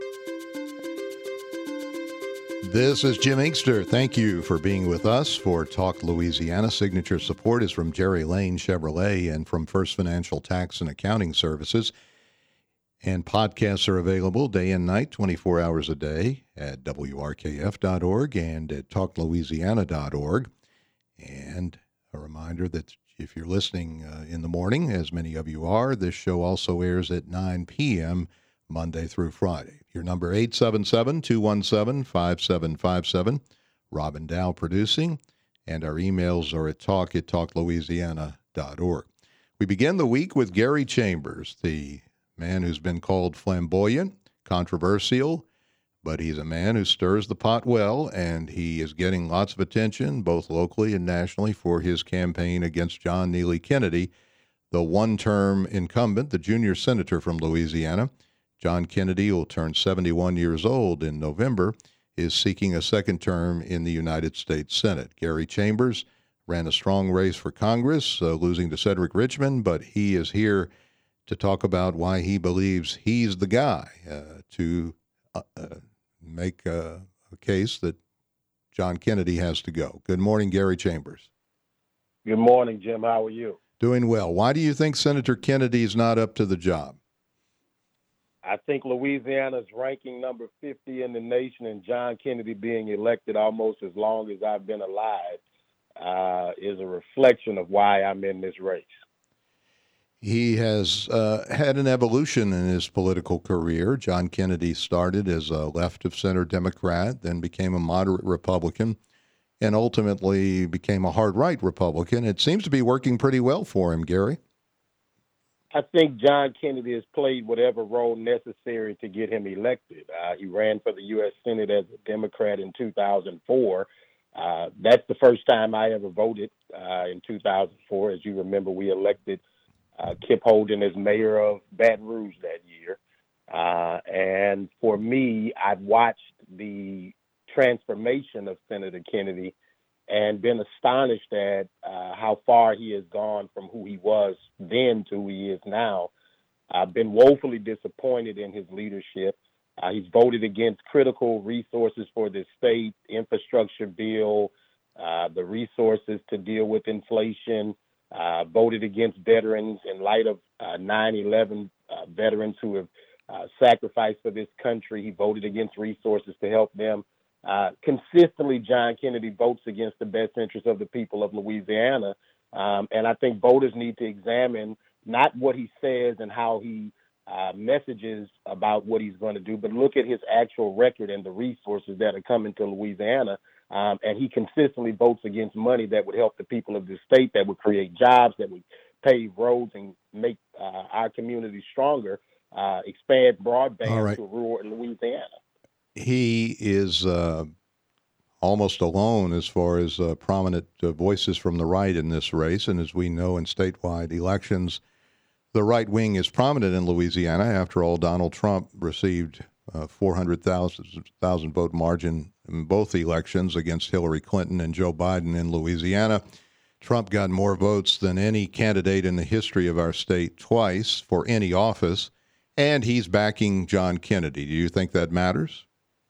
This is Jim Inkster. Thank you for being with us for Talk Louisiana. Signature support is from Jerry Lane Chevrolet and from First Financial Tax and Accounting Services. And podcasts are available day and night, 24 hours a day at WRKF.org and at TalkLouisiana.org. And a reminder that if you're listening in the morning, as many of you are, this show also airs at 9 p.m. Monday through Friday. Your number 877-217-5757. Robin Dow producing, and our emails are at talk@talklouisiana.org. We begin the week with Gary Chambers, the man who's been called flamboyant, controversial, but he's a man who stirs the pot well, and he is getting lots of attention, both locally and nationally, for his campaign against John Neely Kennedy, the one-term incumbent, the junior senator from Louisiana. John Kennedy, who will turn 71 years old in November, is seeking a second term in the United States Senate. Gary Chambers ran a strong race for Congress, losing to Cedric Richmond, but he is here to talk about why he believes he's the guy to make a case that John Kennedy has to go. Good morning, Gary Chambers. Good morning, Jim. How are you? Doing well. Why do you think Senator Kennedy is not up to the job? I think Louisiana's ranking number 50 in the nation, and John Kennedy being elected almost as long as I've been alive is a reflection of why I'm in this race. He has had an evolution in his political career. John Kennedy started as a left-of-center Democrat, then became a moderate Republican, and ultimately became a hard-right Republican. It seems to be working pretty well for him, Gary. I think John Kennedy has played whatever role necessary to get him elected. He ran for the U.S. Senate as a Democrat in 2004. That's the first time I ever voted in 2004. As you remember, we elected Kip Holden as mayor of Baton Rouge that year. And for me, I've watched the transformation of Senator Kennedy and been astonished at how far he has gone from who he was then to who he is now. I've been woefully disappointed in his leadership. He's voted against critical resources for the state, infrastructure bill, the resources to deal with inflation, voted against veterans in light of 9/11 veterans who have sacrificed for this country. He voted against resources to help them. Consistently, John Kennedy votes against the best interests of the people of Louisiana. And I think voters need to examine not what he says and how he messages about what he's going to do, but look at his actual record and the resources that are coming to Louisiana. And he consistently votes against money that would help the people of the state, that would create jobs, that would pave roads and make our community stronger, expand broadband to rural Louisiana. He is almost alone as far as prominent voices from the right in this race. And as we know in statewide elections, the right wing is prominent in Louisiana. After all, Donald Trump received 400,000 vote margin in both elections against Hillary Clinton and Joe Biden in Louisiana. Trump got more votes than any candidate in the history of our state twice for any office, and he's backing John Kennedy. Do you think that matters?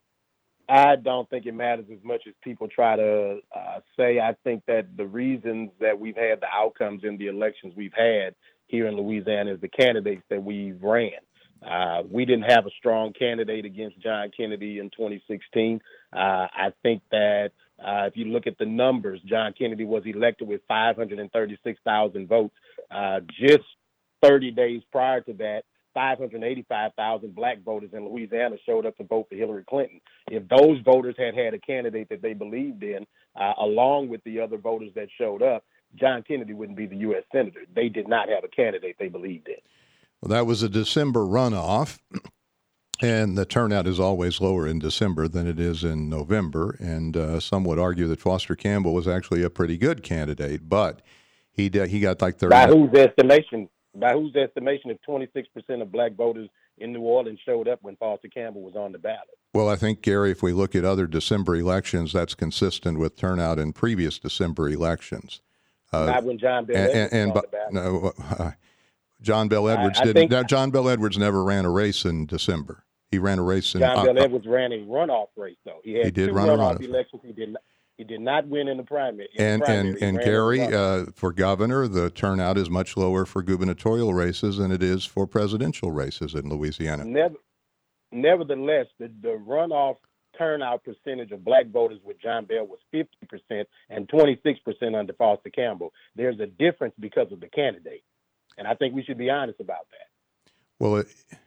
I don't think it matters as much as people try to say. I think that the reasons that we've had the outcomes in the elections we've had here in Louisiana is the candidates that we've ran. We didn't have a strong candidate against John Kennedy in 2016. I think that if you look at the numbers, John Kennedy was elected with 536,000 votes. Just 30 days prior to that, 585,000 black voters in Louisiana showed up to vote for Hillary Clinton. If those voters had had a candidate that they believed in, along with the other voters that showed up, John Kennedy wouldn't be the U.S. Senator. They did not have a candidate they believed in. Well, that was a December runoff, and the turnout is always lower in December than it is in November, and some would argue that Foster Campbell was actually a pretty good candidate, but he got like 30. By whose estimation? By whose estimation, if 26% of black voters in New Orleans showed up when Foster Campbell was on the ballot? Well, I think, Gary, if we look at other December elections, that's consistent with turnout in previous December elections. Not when John Bel Edwards was on the ballot. No, John Bel Edwards didn't. John Bel Edwards never ran a race in December. He ran a race in. John Bel Edwards ran a runoff race, though. He had did two run a runoff runoff. elections. He did not win in the primary. And Gary, for governor, the turnout is much lower for gubernatorial races than it is for presidential races in Louisiana. Nevertheless, the runoff turnout percentage of black voters with John Bel was 50% and 26% under Foster Campbell. There's a difference because of the candidate, and I think we should be honest about that. Well,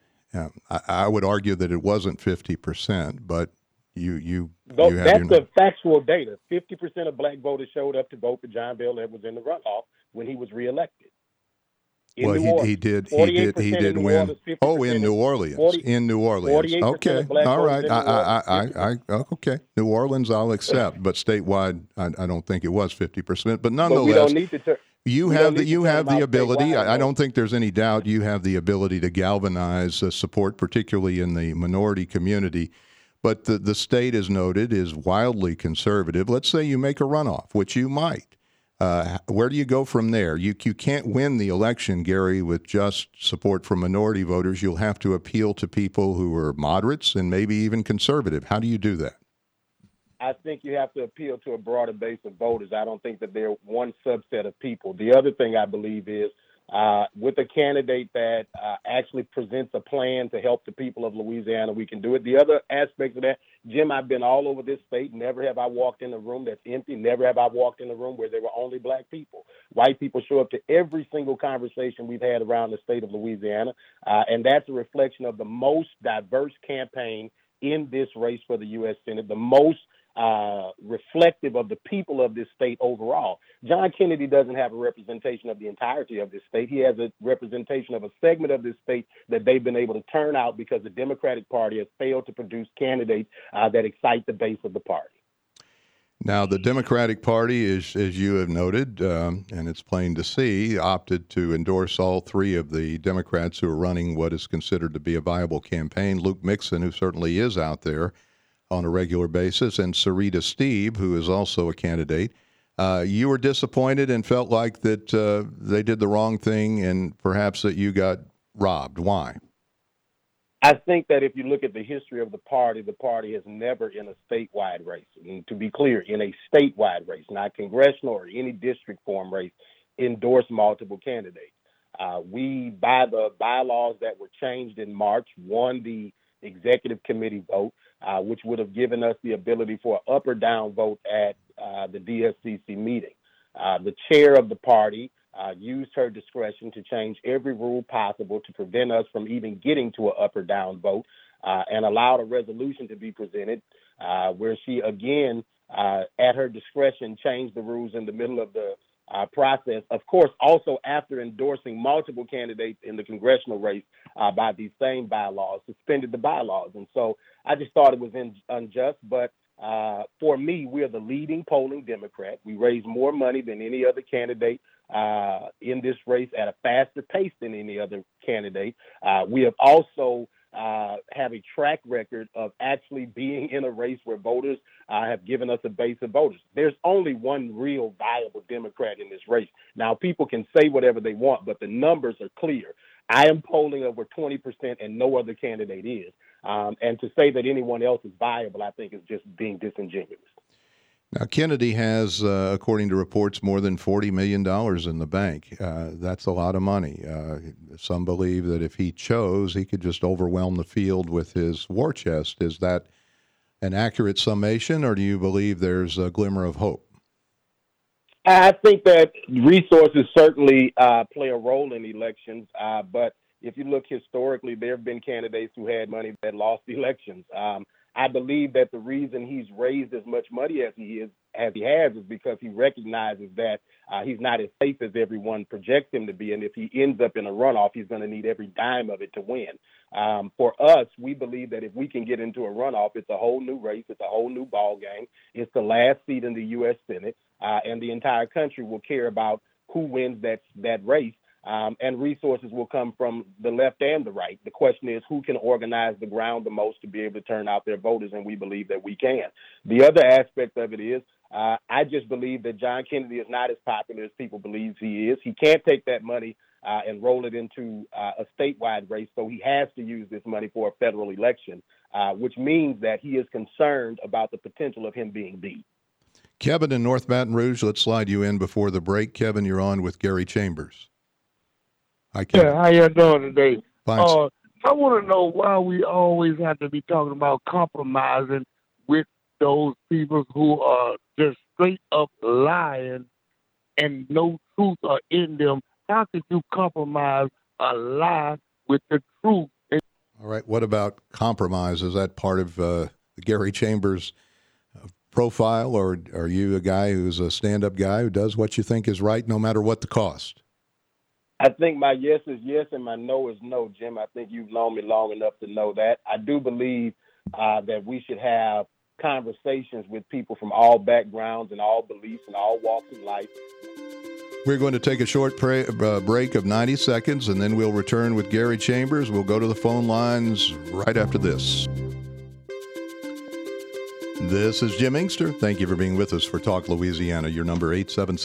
I would argue that it wasn't 50%, but that's the factual data. 50% of black voters showed up to vote for John Bel Edwards in the runoff when he was reelected. He did win. In New Orleans. In New Orleans. Okay. All right. Okay. New Orleans, I'll accept, but statewide, I don't think it was 50%. But nonetheless, but we don't need to you have the ability. I don't think there's any doubt you have the ability to galvanize support, particularly in the minority community. But the state, as noted, is wildly conservative. Let's say you make a runoff, which you might. Where do you go from there? You can't win the election, Gary, with just support from minority voters. You'll have to appeal to people who are moderates and maybe even conservative. How do you do that? I think you have to appeal to a broader base of voters. I don't think that they're one subset of people. The other thing I believe is with a candidate that actually presents a plan to help the people of Louisiana, we can do it. The other aspect of that, Jim, I've been all over this state. Never have I walked in a room that's empty. Never have I walked in a room where there were only black people. White people show up to every single conversation we've had around the state of Louisiana, and that's a reflection of the most diverse campaign in this race for the U.S. Senate, the most reflective of the people of this state overall. John Kennedy doesn't have a representation of the entirety of this state. He has a representation of a segment of this state that they've been able to turn out because the Democratic Party has failed to produce candidates that excite the base of the party. Now, the Democratic Party, as you have noted, and it's plain to see, opted to endorse all three of the Democrats who are running what is considered to be a viable campaign. Luke Mixon, who certainly is out there on a regular basis, and Sarita Steeb, who is also a candidate. You were disappointed and felt like that they did the wrong thing and perhaps that you got robbed. Why? I think that if you look at the history of the party has never in a statewide race, and to be clear, in a statewide race, not congressional or any district form race, endorsed multiple candidates. We, by the bylaws that were changed in March, won the executive committee vote, which would have given us the ability for an up or down vote at the DSCC meeting. The chair of the party used her discretion to change every rule possible to prevent us from even getting to an up or down vote, and allowed a resolution to be presented where she, again, at her discretion, changed the rules in the middle of the process. Of course, also after endorsing multiple candidates in the congressional race by these same bylaws, suspended the bylaws. And so I just thought it was unjust. But for me, we're the leading polling Democrat. We raise more money than any other candidate in this race at a faster pace than any other candidate. We have also have a track record of actually being in a race where voters have given us a base of voters. There's only one real viable Democrat in this race. Now, people can say whatever they want, but the numbers are clear. I am polling over 20% and no other candidate is. And to say that anyone else is viable, I think is just being disingenuous. Now, Kennedy has, according to reports, more than $40 million in the bank. That's a lot of money. Some believe that if he chose, he could just overwhelm the field with his war chest. Is that an accurate summation, or do you believe there's a glimmer of hope? I think that resources certainly play a role in elections, but if you look historically, there have been candidates who had money that lost elections. I believe that the reason he's raised as much money as he has is because he recognizes that he's not as safe as everyone projects him to be. And if he ends up in a runoff, he's going to need every dime of it to win. For us, we believe that if we can get into a runoff, it's a whole new race. It's a whole new ball game. It's the last seat in the U.S. Senate, and the entire country will care about who wins that race. And resources will come from the left and the right. The question is who can organize the ground the most to be able to turn out their voters, and we believe that we can. The other aspect of it is I just believe that John Kennedy is not as popular as people believe he is. He can't take that money and roll it into a statewide race. So he has to use this money for a federal election, which means that he is concerned about the potential of him being beat. Kevin in North Baton Rouge, let's slide you in before the break. Kevin, you're on with Gary Chambers. Hi, Kevin. Yeah, how you doing today? Fine. I want to know why we always have to be talking about compromising with those people who are just straight up lying and no truth are in them. How could you compromise a lie with the truth? All right. What about compromise? Is that part of the Gary Chambers profile, or are you a guy who's a stand-up guy who does what you think is right no matter what the cost? I think my yes is yes and my no is no, Jim. I think you've known me long enough to know that. I do believe that we should have conversations with people from all backgrounds and all beliefs and all walks of life. We're going to take a short break of 90 seconds, and then we'll return with Gary Chambers. We'll go to the phone lines right after this. This is Jim Inkster. Thank you for being with us for Talk Louisiana. Your number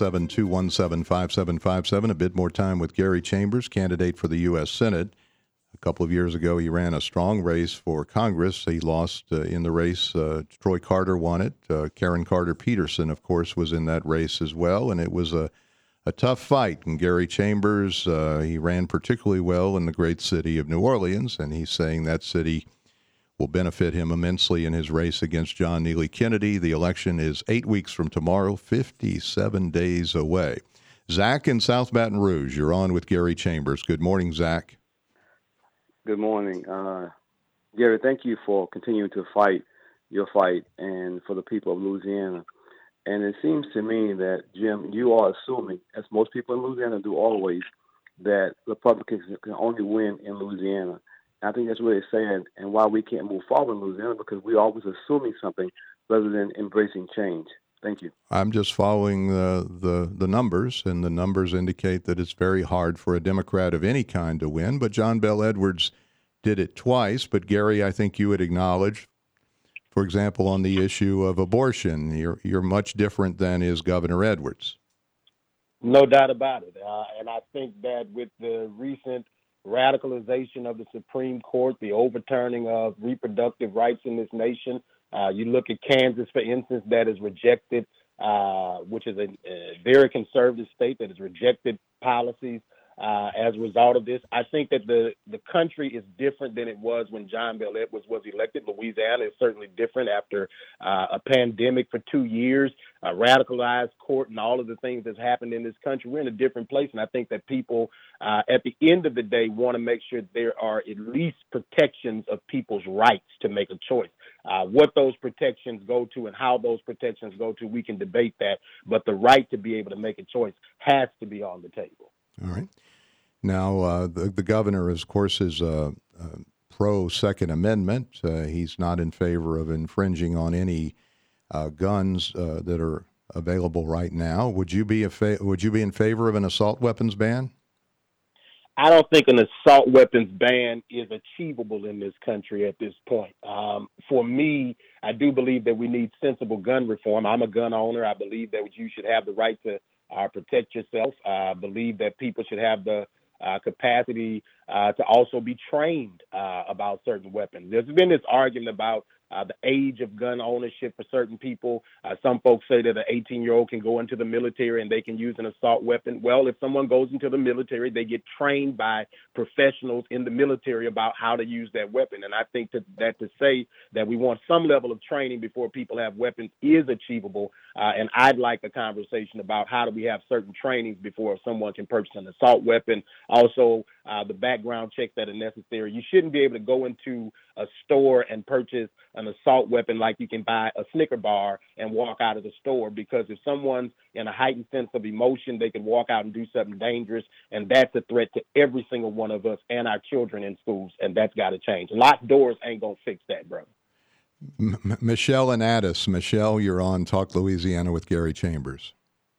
877-217-5757. A bit more time with Gary Chambers, candidate for the U.S. Senate. A couple of years ago, he ran a strong race for Congress. He lost in the race. Troy Carter won it. Karen Carter Peterson, of course, was in that race as well, and it was a tough fight. And Gary Chambers, he ran particularly well in the great city of New Orleans, and he's saying that city will benefit him immensely in his race against John Neely Kennedy. The election is 8 weeks from tomorrow, 57 days away. Zach in South Baton Rouge, you're on with Gary Chambers. Good morning, Zach. Good morning. Gary, thank you for continuing to fight your fight and for the people of Louisiana. And it seems to me that, Jim, you are assuming, as most people in Louisiana do always, that Republicans can only win in Louisiana. I think that's really sad, and why we can't move forward in Louisiana, because we're always assuming something rather than embracing change. Thank you. I'm just following the numbers, and the numbers indicate that it's very hard for a Democrat of any kind to win. But John Bel Edwards did it twice. But Gary, I think you would acknowledge, for example, on the issue of abortion, you're much different than is Governor Edwards. No doubt about it. And I think that with the recent radicalization of the Supreme Court, the overturning of reproductive rights in this nation, you look at Kansas, for instance, that has rejected, which is a very conservative state that has rejected policies as a result of this. I think that the country is different than it was when John Bel Edwards was elected. Louisiana is certainly different after a pandemic for 2 years, a radicalized court, and all of the things that's happened in this country. We're in a different place, and I think that people at the end of the day want to make sure there are at least protections of people's rights to make a choice. What those protections go to and how those protections go to, we can debate that, but the right to be able to make a choice has to be on the table. All right. Now, the governor, of course, is pro-Second Amendment. He's not in favor of infringing on any guns that are available right now. Would you be in favor of an assault weapons ban? I don't think an assault weapons ban is achievable in this country at this point. For me, I do believe that we need sensible gun reform. I'm a gun owner. I believe that you should have the right to protect yourself. I believe that people should have the capacity to also be trained about certain weapons. There's been this argument about the age of gun ownership for certain people. Some folks say that an 18-year-old can go into the military and they can use an assault weapon. Well, if someone goes into the military, they get trained by professionals in the military about how to use that weapon. And I think that to say that we want some level of training before people have weapons is achievable. And I'd like a conversation about how do we have certain trainings before someone can purchase an assault weapon. Also, the background checks that are necessary. You shouldn't be able to go into a store and purchase an assault weapon like you can buy a Snicker bar and walk out of the store, because if someone's in a heightened sense of emotion, they can walk out and do something dangerous, and that's a threat to every single one of us and our children in schools, and that's got to change. Locked doors ain't going to fix that, brother. Michelle and Addis. Michelle, you're on Talk Louisiana with Gary Chambers.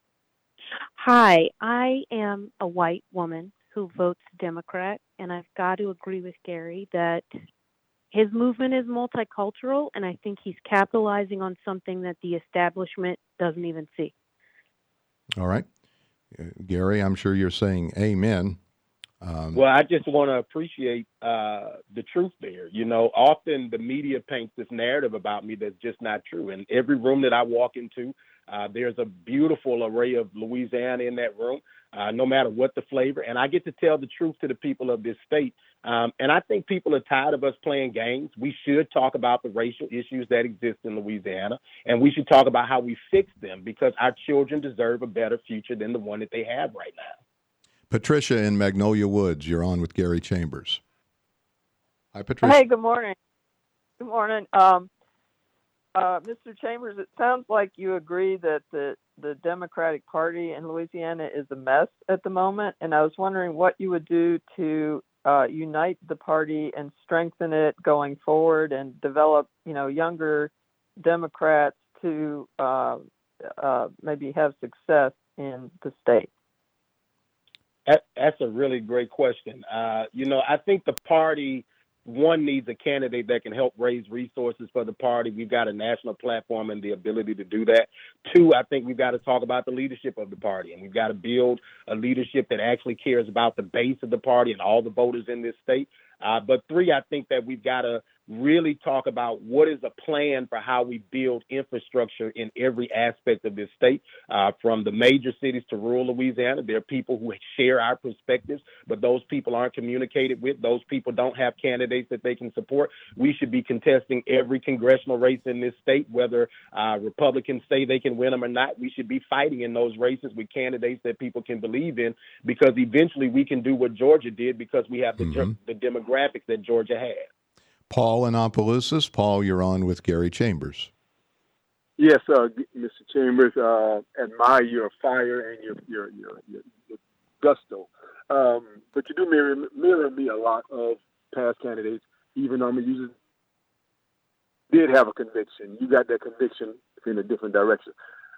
Hi, I am a white woman who votes Democrat, and I've got to agree with Gary that his movement is multicultural, and I think he's capitalizing on something that the establishment doesn't even see. All right. Gary, I'm sure you're saying amen. Well, I just want to appreciate the truth there. You know, often the media paints this narrative about me that's just not true. In every room that I walk into, there's a beautiful array of Louisiana in that room, no matter what the flavor. And I get to tell the truth to the people of this state. And I think people are tired of us playing games. We should talk about the racial issues that exist in Louisiana, and we should talk about how we fix them, because our children deserve a better future than the one that they have right now. Patricia in Magnolia Woods, you're on with Gary Chambers. Hi, Patricia. Hey, good morning. Good morning. Mr. Chambers, it sounds like you agree that the Democratic Party in Louisiana is a mess at the moment, and I was wondering what you would do to unite the party and strengthen it going forward and develop, younger Democrats to maybe have success in the state. That's a really great question. I think the party, one, needs a candidate that can help raise resources for the party. We've got a national platform and the ability to do that. Two, I think we've got to talk about the leadership of the party, and we've got to build a leadership that actually cares about the base of the party and all the voters in this state. But three, I think that we've got to really talk about what is a plan for how we build infrastructure in every aspect of this state, from the major cities to rural Louisiana. There are people who share our perspectives, but those people aren't communicated with. Those people don't have candidates that they can support. We should be contesting every congressional race in this state, whether Republicans say they can win them or not. We should be fighting in those races with candidates that people can believe in, because eventually we can do what Georgia did, because we have the demographics that Georgia has. Paul in Opelousas. Paul, you're on with Gary Chambers. Yes, Mr. Chambers, admire your fire and your gusto. But you do mirror me a lot of past candidates, even though I'm a user. Did have a conviction. You got that conviction in a different direction.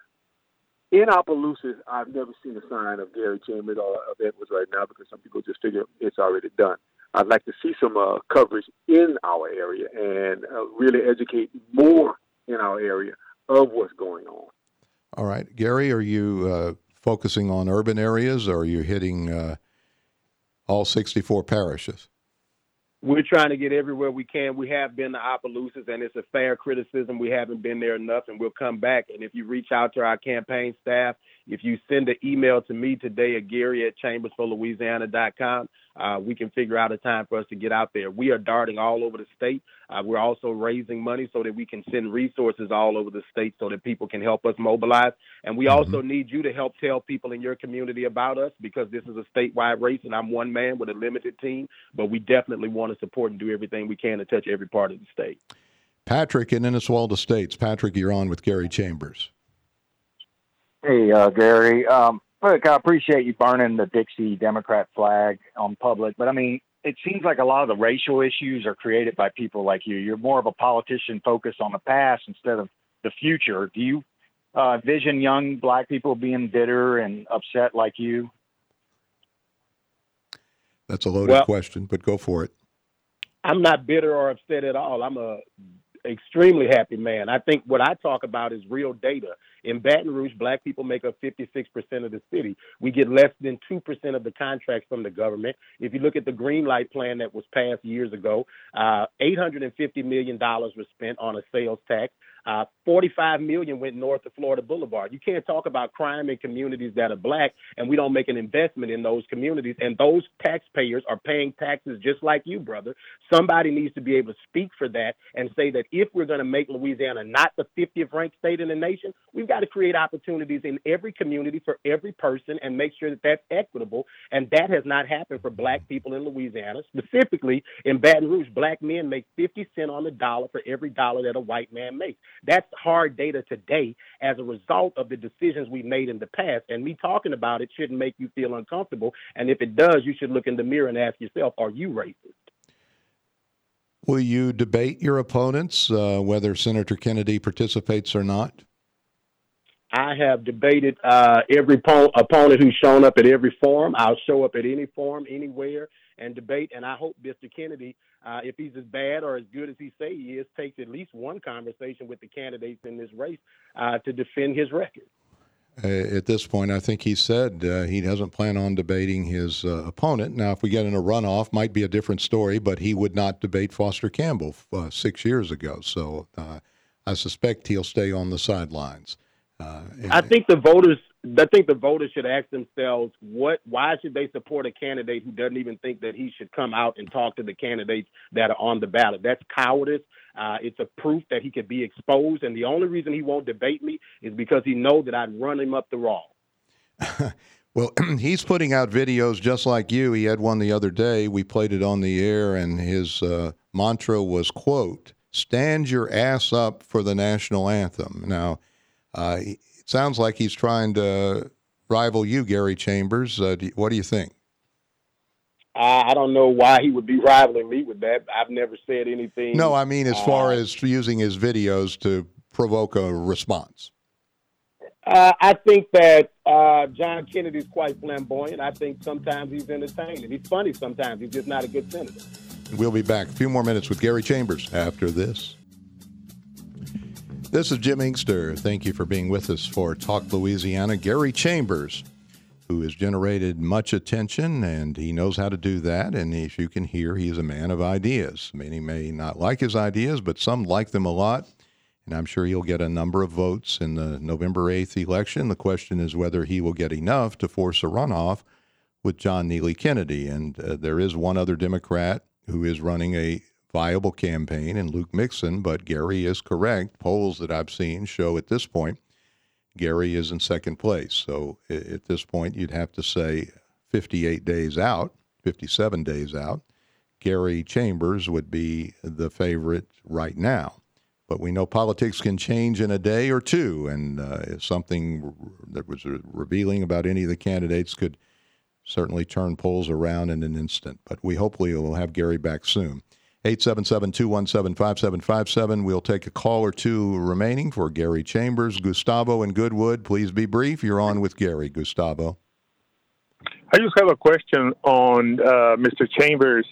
In Opelousas, I've never seen a sign of Gary Chambers or of Edwards right now, because some people just figure it's already done. I'd like to see some coverage in our area and really educate more in our area of what's going on. All right. Gary, are you focusing on urban areas, or are you hitting all 64 parishes? We're trying to get everywhere we can. We have been to Opelousas, and it's a fair criticism. We haven't been there enough, and we'll come back. And if you reach out to our campaign staff, if you send an email to me today at Gary@chambersforlouisiana.com, we can figure out a time for us to get out there. We are darting all over the state. We're also raising money so that we can send resources all over the state so that people can help us mobilize. And we also need you to help tell people in your community about us, because this is a statewide race, and I'm one man with a limited team, but we definitely want to support and do everything we can to touch every part of the state. Patrick in Inniswald Estates. Patrick, you're on with Gary Chambers. Hey, Gary. Look, I appreciate you burning the Dixie Democrat flag on public, but I mean, it seems like a lot of the racial issues are created by people like you. You're more of a politician focused on the past instead of the future. Do you envision young black people being bitter and upset like you? That's a loaded question, but go for it. I'm not bitter or upset at all. I'm a extremely happy man. I think what I talk about is real data. In Baton Rouge, black people make up 56% of the city. We get less than 2% of the contracts from the government. If you look at the Green Light Plan that was passed years ago, $850 million was spent on a sales tax. $45 million went north of Florida Boulevard. You can't talk about crime in communities that are black and we don't make an investment in those communities. And those taxpayers are paying taxes just like you, brother. Somebody needs to be able to speak for that and say that if we're going to make Louisiana not the 50th ranked state in the nation, we've got to create opportunities in every community for every person and make sure that that's equitable. And that has not happened for black people in Louisiana. Specifically in Baton Rouge, black men make 50 cents on the dollar for every dollar that a white man makes. That's hard data today as a result of the decisions we made in the past. And me talking about it shouldn't make you feel uncomfortable. And if it does, you should look in the mirror and ask yourself, are you racist? Will you debate your opponents, whether Senator Kennedy participates or not? I have debated every opponent who's shown up at every forum. I'll show up at any forum, anywhere, and debate. And I hope Mr. Kennedy, if he's as bad or as good as he say he is, takes at least one conversation with the candidates in this race to defend his record. At this point, I think he said he doesn't plan on debating his opponent. Now, if we get in a runoff, might be a different story, but he would not debate Foster Campbell 6 years ago. So I suspect he'll stay on the sidelines. I think the voters should ask themselves, why should they support a candidate who doesn't even think that he should come out and talk to the candidates that are on the ballot? That's cowardice. It's a proof that he could be exposed, and the only reason he won't debate me is because he knows that I'd run him up the wall. Well, he's putting out videos just like you. He had one the other day. We played it on the air, and his mantra was, quote, "Stand your ass up for the national anthem." Now, it sounds like he's trying to rival you, Gary Chambers. What do you think? I don't know why he would be rivaling me with that. I've never said anything. No, I mean as far as using his videos to provoke a response. I think that John Kennedy is quite flamboyant. I think sometimes he's entertaining. He's funny sometimes. He's just not a good senator. We'll be back. A few more minutes with Gary Chambers after this. This is Jim Inkster. Thank you for being with us for Talk Louisiana. Gary Chambers, who has generated much attention, and he knows how to do that. And as you can hear, he is a man of ideas. Many may not like his ideas, but some like them a lot. And I'm sure he'll get a number of votes in the November 8th election. The question is whether he will get enough to force a runoff with John Neely Kennedy. And there is one other Democrat who is running a viable campaign in Luke Mixon, but Gary is correct. Polls that I've seen show at this point Gary is in second place. So at this point, you'd have to say 58 days out, 57 days out, Gary Chambers would be the favorite right now. But we know politics can change in a day or two, and something that was revealing about any of the candidates could certainly turn polls around in an instant. But we hopefully will have Gary back soon. 877-217-5757. We'll take a call or two remaining for Gary Chambers. Gustavo in Goodwood, please be brief. You're on with Gary. Gustavo. I just have a question on Mr. Chambers'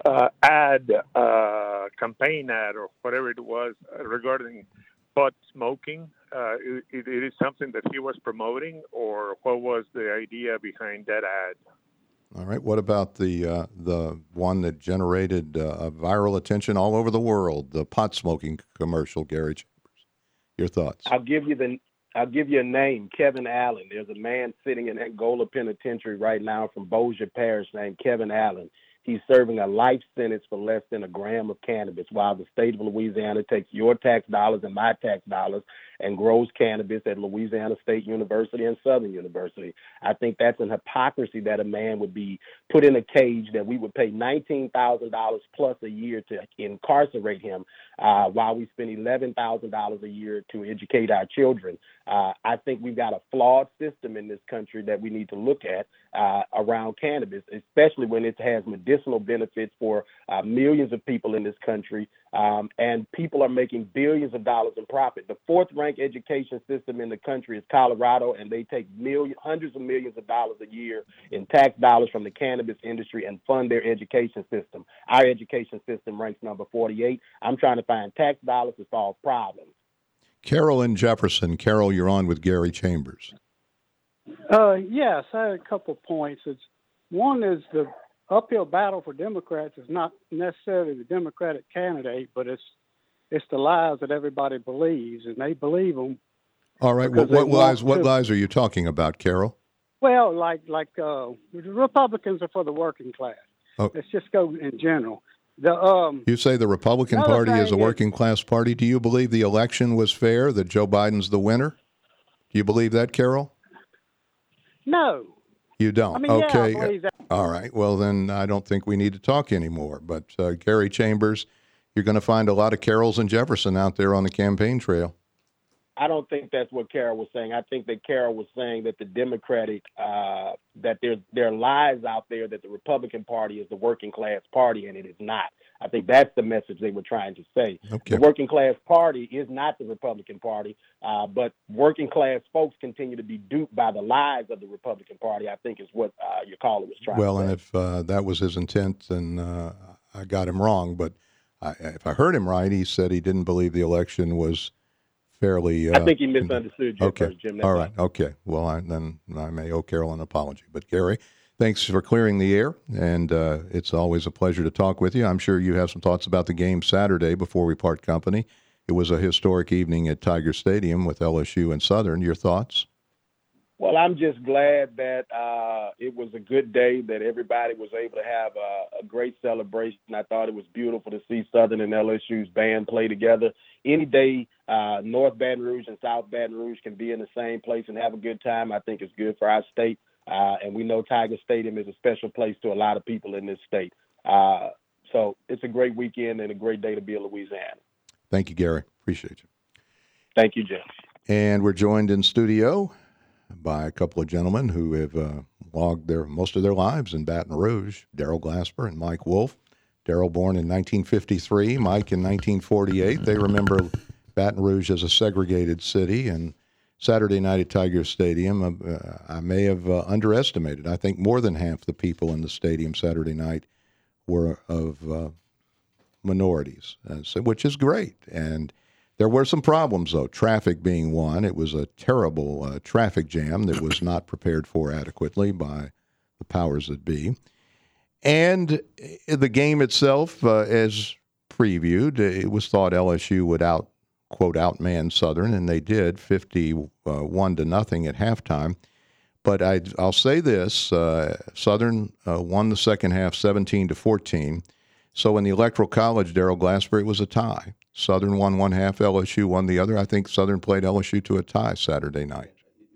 campaign ad, or whatever it was, regarding pot smoking. It is something that he was promoting, or what was the idea behind that ad? All right. What about the one that generated viral attention all over the world, the pot smoking commercial, Gary Chambers? Your thoughts? I'll give you a name, Kevin Allen. There's a man sitting in Angola Penitentiary right now from Bossier Parish named Kevin Allen. He's serving a life sentence for less than a gram of cannabis, while the state of Louisiana takes your tax dollars and my tax dollars and grows cannabis at Louisiana State University and Southern University. I think that's an hypocrisy that a man would be put in a cage, that we would pay $19,000 plus a year to incarcerate him, while we spend $11,000 a year to educate our children. I think we've got a flawed system in this country that we need to look at around cannabis, especially when it has medicinal benefits for millions of people in this country, and people are making billions of dollars in profit. The fourth-ranked education system in the country is Colorado, and they take hundreds of millions of dollars a year in tax dollars from the cannabis industry and fund their education system. Our education system ranks number 48. I'm trying to find tax dollars to solve problems. Carol in Jefferson. Carol, you're on with Gary Chambers. Yes, I had a couple of points. One is the uphill battle for Democrats is not necessarily the Democratic candidate, but it's the lies that everybody believes, and they believe them. All right. What lies are you talking about, Carol? Well, like the Republicans are for the working class. Oh. Let's just go in general. You say the Republican Party is a working class party. Do you believe the election was fair, that Joe Biden's the winner? Do you believe that, Carol? No. You don't? I mean, okay. Yeah, I believe that. All right. Well, then I don't think we need to talk anymore. But Gary Chambers, you're going to find a lot of Carols in Jefferson out there on the campaign trail. I don't think that's what Carol was saying. I think that Carol was saying that the Democratic, that there are lies out there that the Republican Party is the working class party, and it is not. I think that's the message they were trying to say. Okay. The working class party is not the Republican Party, but working class folks continue to be duped by the lies of the Republican Party, I think is what your caller was trying to say. Well, and if that was his intent, then I got him wrong. But if I heard him right, he said he didn't believe the election was fairly. I think he misunderstood you okay. first, Jim. All right. Okay. Well, then I may owe Carol an apology. But Gary, thanks for clearing the air, and it's always a pleasure to talk with you. I'm sure you have some thoughts about the game Saturday before we part company. It was a historic evening at Tiger Stadium with LSU and Southern. Your thoughts? Well, I'm just glad that it was a good day, that everybody was able to have a great celebration. I thought it was beautiful to see Southern and LSU's band play together. Any day, North Baton Rouge and South Baton Rouge can be in the same place and have a good time. I think it's good for our state. And we know Tiger Stadium is a special place to a lot of people in this state. So it's a great weekend and a great day to be in Louisiana. Thank you, Gary. Appreciate you. Thank you, Jim. And we're joined in studio by a couple of gentlemen who have logged most of their lives in Baton Rouge, Darrell Glasper and Mike Wolf. Darrell born in 1953, Mike in 1948. They remember Baton Rouge as a segregated city, and Saturday night at Tiger Stadium, I may have underestimated. I think more than half the people in the stadium Saturday night were of minorities, which is great. And there were some problems, though, traffic being one. It was a terrible traffic jam that was not prepared for adequately by the powers that be. And the game itself, as previewed, it was thought LSU would outman Southern, and they did, 51-0 at halftime. But I'll say this, Southern won the second half 17-14. So in the Electoral College, Darrell Glasper, it was a tie. Southern won one half, LSU won the other. I think Southern played LSU to a tie Saturday night.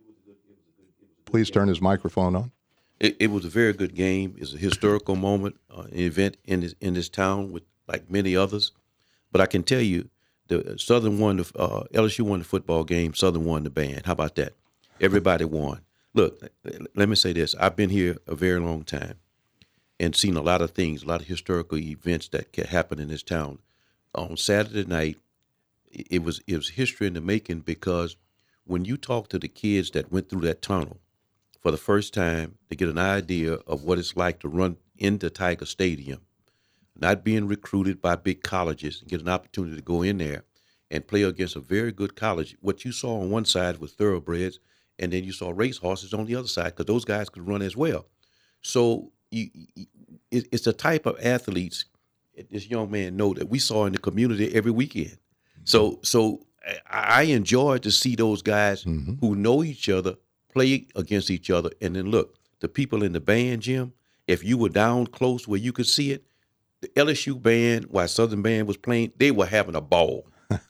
Please turn his microphone on. It was a very good game. It's a historical moment, an event in this town with like many others. But I can tell you, the Southern won LSU won the football game. Southern won the band. How about that? Everybody won. Look, let me say this. I've been here a very long time and seen a lot of things, a lot of historical events that can happen in this town. On Saturday night, it was history in the making, because when you talk to the kids that went through that tunnel for the first time to get an idea of what it's like to run into Tiger Stadium, not being recruited by big colleges, and get an opportunity to go in there and play against a very good college. What you saw on one side was thoroughbreds, and then you saw racehorses on the other side, because those guys could run as well. So it's the type of athletes this young man know that we saw in the community every weekend. So I enjoyed to see those guys who know each other play against each other. And then look, the people in the band, Jim, if you were down close where you could see it, the LSU band, while Southern band was playing, they were having a ball.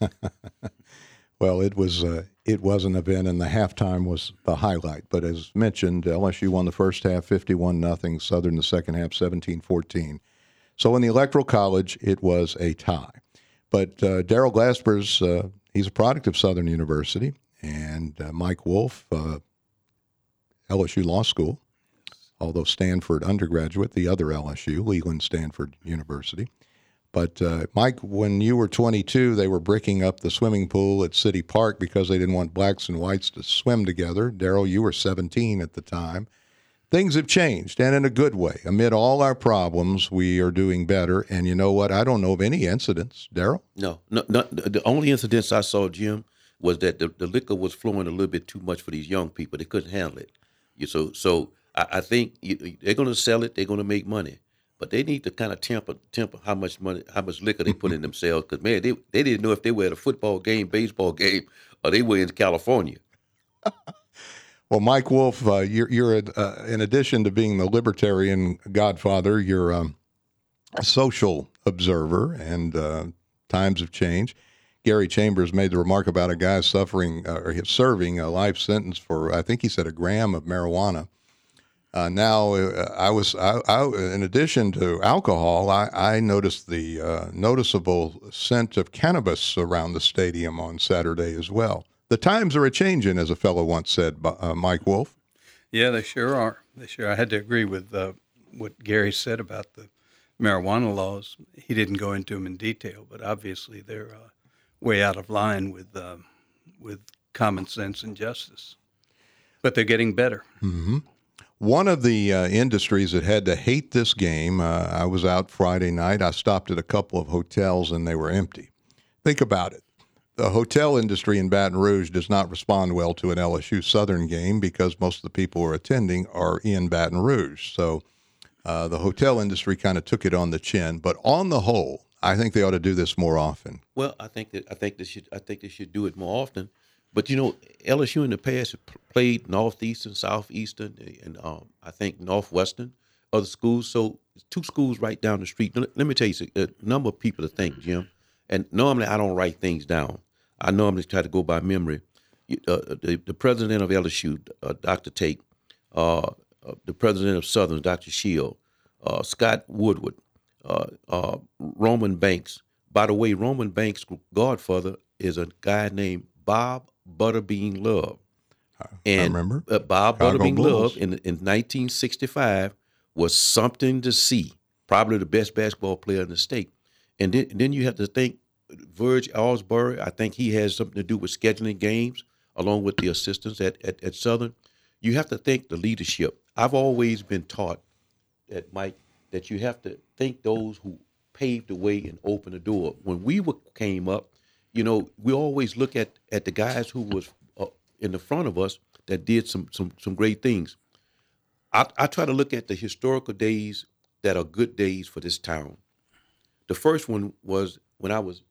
Well, it was an event, and the halftime was the highlight. But as mentioned, LSU won the first half 51-0, Southern the second half 17-14. So in the Electoral College, it was a tie. But Darrell Glasper's, he's a product of Southern University, and Mike Wolf, LSU Law School, although Stanford undergraduate, the other LSU, Leland Stanford University. But, Mike, when you were 22, they were bricking up the swimming pool at City Park because they didn't want blacks and whites to swim together. Darrell, you were 17 at the time. Things have changed, and in a good way. Amid all our problems, we are doing better. And you know what? I don't know of any incidents. Darrell? No. The only incidents I saw, Jim, was that the liquor was flowing a little bit too much for these young people. They couldn't handle it. So I think they're going to sell it. They're going to make money. But they need to kind of temper how much liquor they put in themselves. Because, man, they didn't know if they were at a football game, baseball game, or they were in California. Well, Mike Wolf, you're in addition to being the libertarian godfather, you're a social observer, and times have changed. Gary Chambers made the remark about a guy serving a life sentence for, I think he said, a gram of marijuana. Now, in addition to alcohol, I noticed the noticeable scent of cannabis around the stadium on Saturday as well. The times are a-changing, as a fellow once said, Mike Wolf. Yeah, they sure are. I had to agree with what Gary said about the marijuana laws. He didn't go into them in detail, but obviously they're way out of line with common sense and justice. But they're getting better. Mm-hmm. One of the industries that had to hate this game, I was out Friday night. I stopped at a couple of hotels, and they were empty. Think about it. the hotel industry in Baton Rouge does not respond well to an LSU Southern game because most of the people who are attending are in Baton Rouge. So the hotel industry kind of took it on the chin. But on the whole, I think they ought to do this more often. Well, I think they should do it more often. But LSU in the past have played Northeastern, Southeastern, and I think Northwestern, other schools. So 2 schools right down the street. Let me tell you, a number of people to thank, Jim. And normally I don't write things down. I normally try to go by memory. The president of LSU, Dr. Tate, the president of Southern, Dr. Shield, Scott Woodward, Roman Banks. By the way, Roman Banks' godfather is a guy named Bob Butterbean Love. And I remember. Bob Chicago Butterbean Bulls. Love in 1965 was something to see. Probably the best basketball player in the state. And then you have to think Verge Alsbury, I think he has something to do with scheduling games along with the assistants at Southern. You have to think the leadership. I've always been taught that, Mike, that you have to think those who paved the way and opened the door. When we came up, we always look at the guys who was in the front of us that did some great things. I try to look at the historical days that are good days for this town. The first one was when I was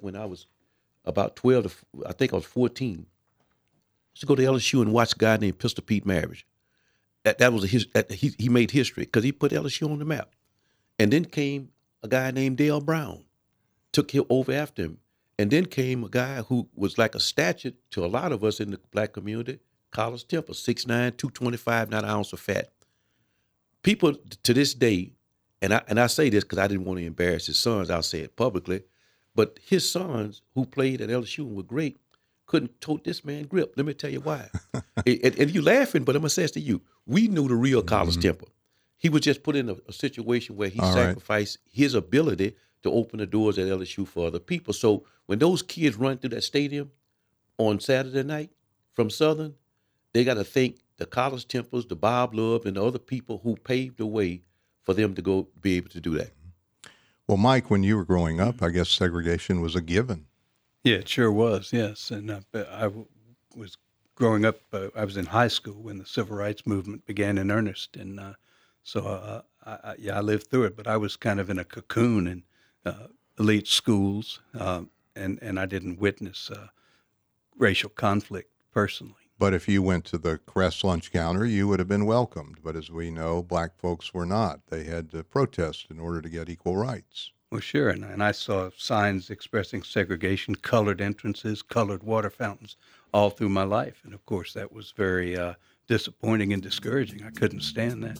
about 12 I think I was 14. I used to go to LSU and watch a guy named Pistol Pete Maravich. That was he made history because he put LSU on the map. And then came a guy named Dale Brown, took him over after him. And then came a guy who was like a statue to a lot of us in the black community, Carlos Temple, 6'9", 225, not an ounce of fat. People to this day, and I say this because I didn't want to embarrass his sons, I'll say it publicly, but his sons who played at LSU and were great couldn't tote this man grip. Let me tell you why. and you laughing, but I'm going to say this to you. We knew the real Carlos Temple. He was just put in a situation where he sacrificed his ability to open the doors at LSU for other people. So when those kids run through that stadium on Saturday night from Southern, they got to thank the Carlos Temples, the Bob Love, and the other people who paved the way for them to go be able to do that. Well, Mike, when you were growing up, I guess segregation was a given. Yeah, it sure was, yes. And I was growing up, I was in high school when the civil rights movement began in earnest. And so I lived through it, but I was kind of in a cocoon in elite schools, and I didn't witness racial conflict personally. But if you went to the Crest lunch counter, you would have been welcomed. But as we know, black folks were not. They had to protest in order to get equal rights. Well, sure. And I saw signs expressing segregation, colored entrances, colored water fountains all through my life. And, of course, that was very disappointing and discouraging. I couldn't stand that.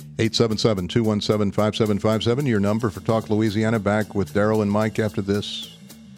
877-217-5757, your number for Talk Louisiana. Back with Daryl and Mike after this.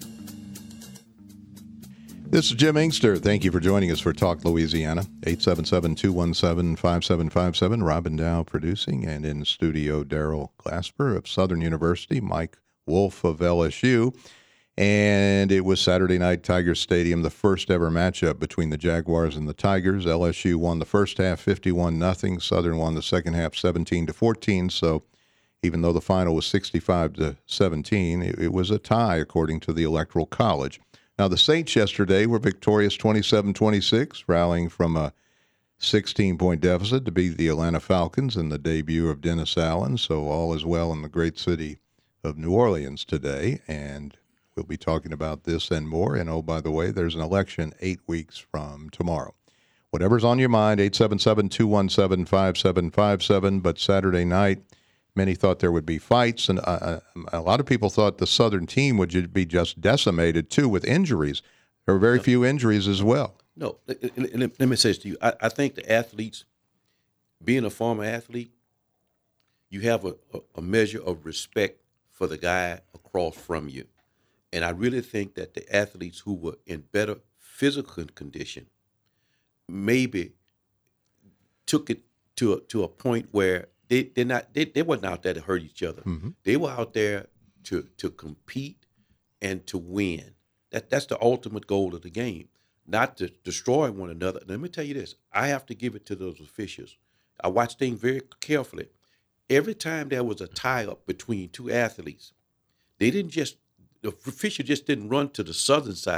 This is Jim Inkster. Thank you for joining us for Talk Louisiana. 877-217-5757. Robin Dow producing, and in studio, Daryl Glasper of Southern University, Mike Wolf of LSU. And it was Saturday night, Tiger Stadium, the first ever matchup between the Jaguars and the Tigers. LSU won the first half 51-0. Southern won the second half 17-14. So even though the final was 65-17, it was a tie according to the Electoral College. Now, the Saints yesterday were victorious 27-26, rallying from a 16-point deficit to beat the Atlanta Falcons in the debut of Dennis Allen. So all is well in the great city of New Orleans today, and we'll be talking about this and more. And, oh, by the way, there's an election 8 weeks from tomorrow. Whatever's on your mind, 877-217-5757. But Saturday night, many thought there would be fights, and a lot of people thought the Southern team would be just decimated, too, with injuries. There were very few injuries as well. No, let me say this to you. I think the athletes, being a former athlete, you have a measure of respect for the guy across from you. And I really think that the athletes who were in better physical condition maybe took it to a point where they weren't out there to hurt each other. Mm-hmm. They were out there to compete and to win. That's the ultimate goal of the game, not to destroy one another. Let me tell you this. I have to give it to those officials. I watch things very carefully. Every time there was a tie-up between two athletes, the official just didn't run to the Southern side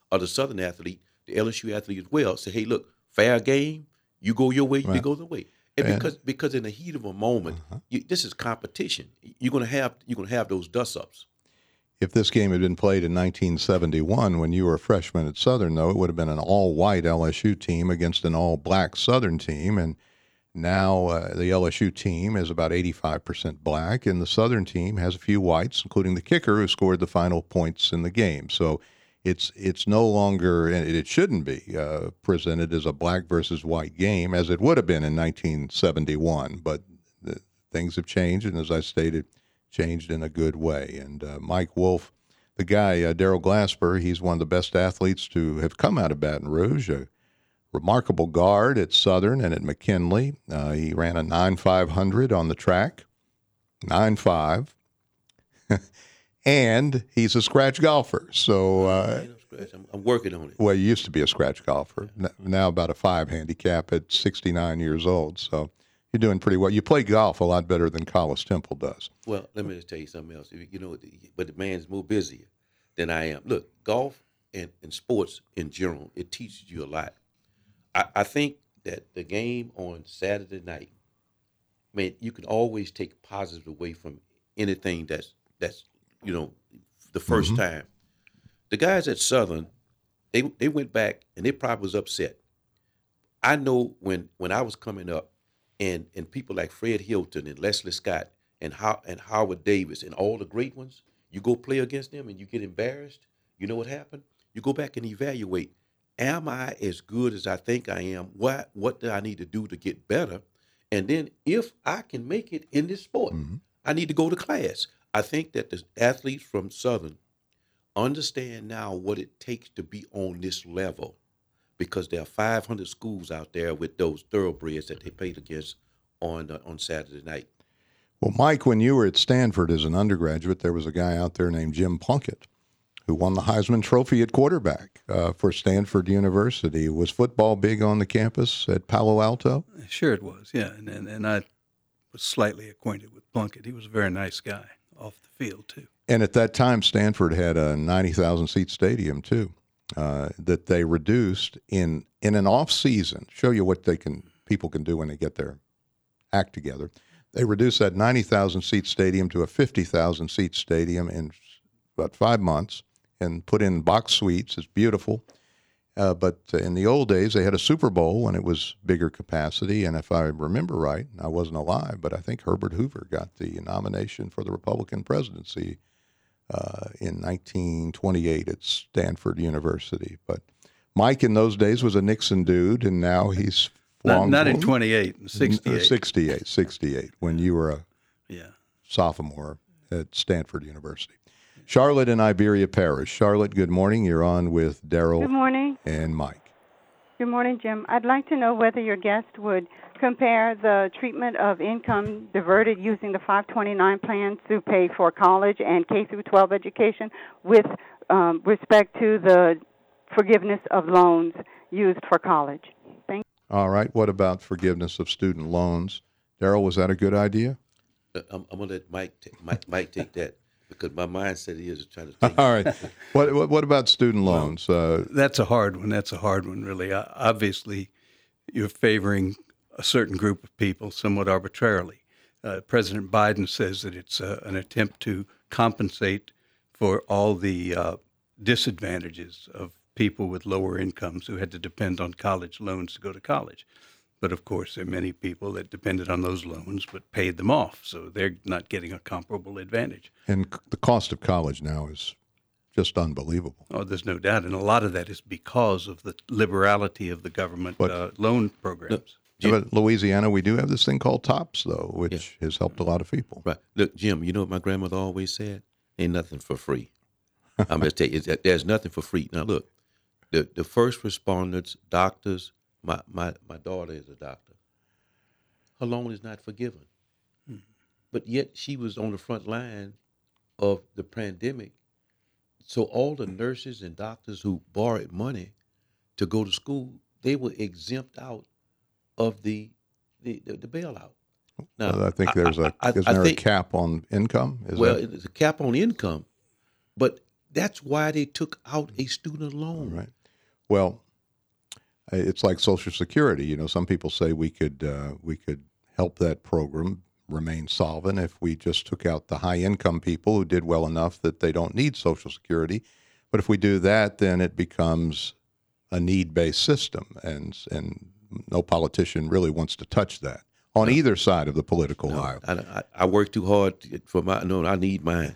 or the Southern athlete, the LSU athlete as well, say, hey, look, fair game, you go your way, you go the way. And because in the heat of a moment, this is competition. You're gonna have those dust-ups. If this game had been played in 1971 when you were a freshman at Southern, though, it would have been an all-white LSU team against an all-black Southern team. And now the LSU team is about 85% black, and the Southern team has a few whites, including the kicker who scored the final points in the game. So it's no longer, and it shouldn't be, presented as a black versus white game, as it would have been in 1971. But things have changed, and as I stated, changed in a good way. And Mike Wolf, the guy, Daryl Glasper, he's one of the best athletes to have come out of Baton Rouge, a remarkable guard at Southern and at McKinley. He ran a 9.500 on the track, 9.5. And he's a scratch golfer. So I'm working on it. Well, you used to be a scratch golfer. Now about a 5 handicap at 69 years old. So you're doing pretty well. You play golf a lot better than Collis Temple does. Well, let me just tell you something else. But the man's more busier than I am. Look, golf and sports in general, it teaches you a lot. I think that the game on Saturday night, man, you can always take positive away from anything that's the first time. The guys at Southern, they went back and they probably was upset. I know when I was coming up, and people like Fred Hilton and Leslie Scott and Howard Davis and all the great ones, you go play against them and you get embarrassed. You know what happened? You go back and evaluate. Am I as good as I think I am? What do I need to do to get better? And then if I can make it in this sport, I need to go to class. I think that the athletes from Southern understand now what it takes to be on this level, because there are 500 schools out there with those thoroughbreds that they played against on Saturday night. Well, Mike, when you were at Stanford as an undergraduate, there was a guy out there named Jim Plunkett who won the Heisman Trophy at quarterback for Stanford University. Was football big on the campus at Palo Alto? Sure it was, yeah. And I was slightly acquainted with Plunkett. He was a very nice guy off the field, too. And at that time, Stanford had a 90,000-seat stadium, too, that they reduced in an off-season. Show you what people can do when they get their act together. They reduced that 90,000-seat stadium to a 50,000-seat stadium in about 5 months and put in box suites. It's beautiful. But in the old days, they had a Super Bowl when it was bigger capacity. And if I remember right, I wasn't alive, but I think Herbert Hoover got the nomination for the Republican presidency in 1928 at Stanford University. But Mike in those days was a Nixon dude, and now he's not in 28, in 68. 68, when you were a sophomore at Stanford University. Charlotte in Iberia Parish. Charlotte, good morning. You're on with Daryl. Good morning. And Mike. Good morning, Jim. I'd like to know whether your guest would compare the treatment of income diverted using the 529 plan to pay for college and K through 12 education with respect to the forgiveness of loans used for college. Thank you. All right. What about forgiveness of student loans? Daryl, was that a good idea? I'm going to let Mike take that, because my mindset is trying to take All right. What about student loans? That's a hard one. That's a hard one, really. Obviously, you're favoring a certain group of people somewhat arbitrarily. President Biden says that it's an attempt to compensate for all the disadvantages of people with lower incomes who had to depend on college loans to go to college. But, of course, there are many people that depended on those loans but paid them off, so they're not getting a comparable advantage. And the cost of college now is just unbelievable. Oh, there's no doubt. And a lot of that is because of the liberality of the government loan programs. But Louisiana, we do have this thing called TOPS, though, which has helped a lot of people. Right. Look, Jim, you know what my grandmother always said? Ain't nothing for free. I'm going to tell you, there's nothing for free. Now, look, the first responders, doctors, my daughter is a doctor. Her loan is not forgiven. But yet she was on the front line of the pandemic. So all the nurses and doctors who borrowed money to go to school, they were exempt out of the bailout. Now, I think there's a cap on income? It's a cap on income. But That's why they took out a student loan. Right. Well, it's like Social Security. You know, some people say we could help that program remain solvent if we just took out the high-income people who did well enough that they don't need Social Security. But if we do that, then it becomes a need-based system, and no politician really wants to touch that on either side of the political aisle. I work too hard for my. No, I need mine.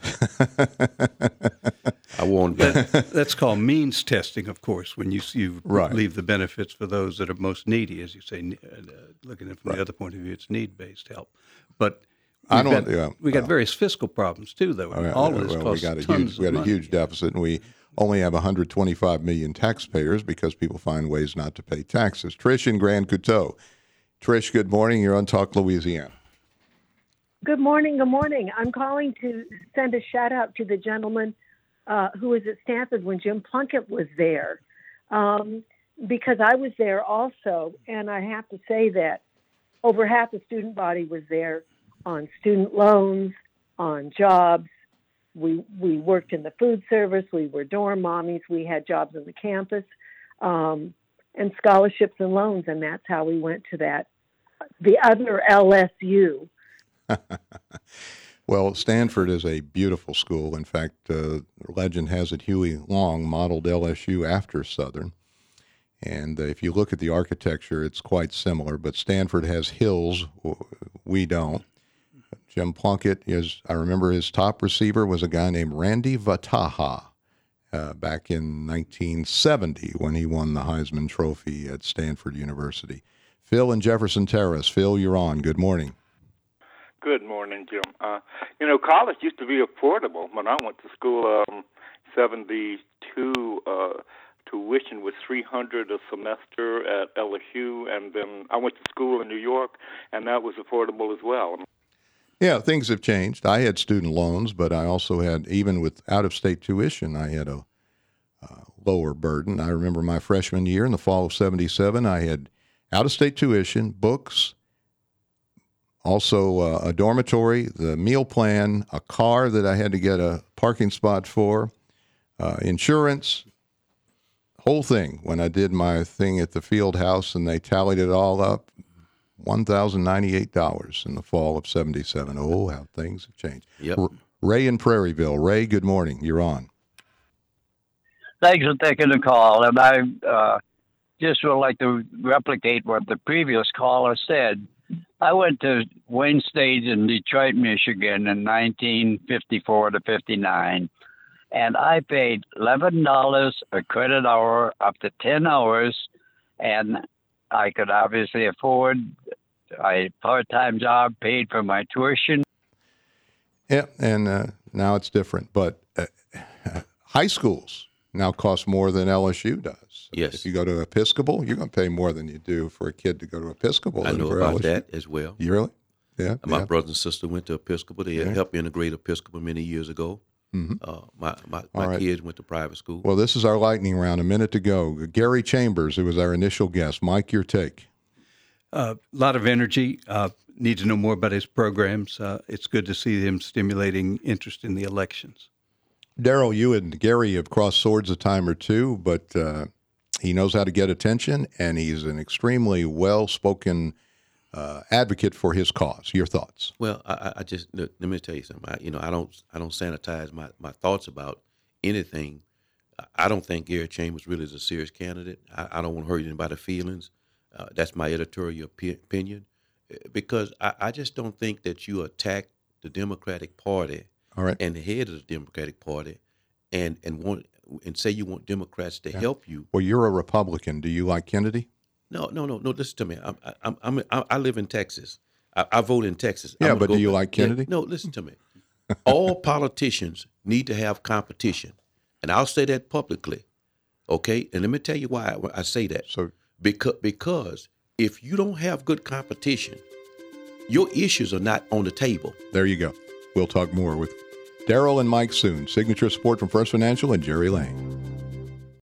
I want that. That's called means testing, of course, when you leave the benefits for those that are most needy, as you say. Looking at it from the other point of view, it's need-based help. But we got various fiscal problems too, though. All of this costs tons of money. We got a huge deficit, and we only have 125 million taxpayers because people find ways not to pay taxes. Trish in Grand Coteau. Trish, good morning. You're on Talk Louisiana. Good morning. Good morning. I'm calling to send a shout out to the gentleman who was at Stanford when Jim Plunkett was there, because I was there also, and I have to say that over half the student body was there on student loans, on jobs. We worked in the food service. We were dorm mommies. We had jobs on the campus, and scholarships and loans, and that's how we went to the other LSU. Well, Stanford is a beautiful school. In fact, legend has it Huey Long modeled LSU after Southern. And if you look at the architecture, it's quite similar. But Stanford has hills. We don't. Jim Plunkett I remember his top receiver was a guy named Randy Vataha back in 1970 when he won the Heisman Trophy at Stanford University. Phil in Jefferson Terrace. Phil, you're on. Good morning. Good morning, Jim. College used to be affordable. When I went to school, 72, tuition was $300 a semester at LSU, and then I went to school in New York, and that was affordable as well. Yeah, things have changed. I had student loans, but I also had, even with out-of-state tuition, I had a lower burden. I remember my freshman year in the fall of 77, I had out-of-state tuition, books, also a dormitory, the meal plan, a car that I had to get a parking spot for, insurance, whole thing. When I did my thing at the field house and they tallied it all up, $1,098 in the fall of 77. Oh, how things have changed. Yep. Ray in Prairieville. Ray, good morning. You're on. Thanks for taking the call. And I just would like to replicate what the previous caller said. I went to Wayne State in Detroit, Michigan in 1954 to 59, and I paid $11 a credit hour up to 10 hours, and I could obviously afford a part-time job, paid for my tuition. Yeah, and now it's different. But high schools now cost more than LSU does. Yes. If you go to Episcopal, you're going to pay more than you do for a kid to go to Episcopal. I know for about LSU. that as well. You really? Yeah. My brother and sister went to Episcopal. They helped integrate Episcopal many years ago. Mm-hmm. My kids went to private school. Well, this is our lightning round. A minute to go. Gary Chambers, who was our initial guest. Mike, your take. A lot of energy. Need to know more about his programs. It's good to see him stimulating interest in the elections. Daryl, you and Gary have crossed swords a time or two, but he knows how to get attention, and he's an extremely well-spoken advocate for his cause. Your thoughts? Well, I just let me tell you something. I don't sanitize my thoughts about anything. I don't think Gary Chambers really is a serious candidate. I don't want to hurt anybody's feelings. That's my editorial opinion, because I just don't think that you attack the Democratic Party and the head of the Democratic Party and say you want Democrats to help you. Well, you're a Republican. Do you like Kennedy? No. Listen to me. I live in Texas. I vote in Texas. Yeah, but do you like Kennedy? No, listen to me. All politicians need to have competition, and I'll say that publicly. Okay, and let me tell you why I say that. So because if you don't have good competition, your issues are not on the table. There you go. We'll talk more with Daryl and Mike soon. Signature support from First Financial and Jerry Lang.